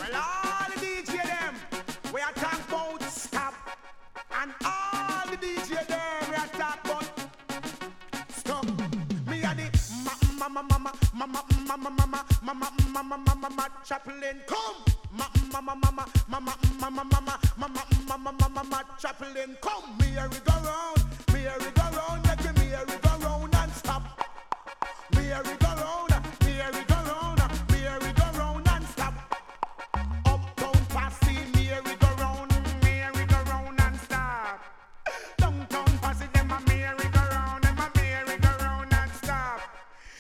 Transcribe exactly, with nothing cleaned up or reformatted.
And all the D J them, we are talking about stop. And all the D J them, we are talking about stop. Me and the mama, mama, mama, mama, mama, mama, mama, mama, mama, Chaplain, come. Mama, mama, mama, mama, mama, mama, mama, mama, mama, mama, Chaplain, come. Me here we go round, me here we go round.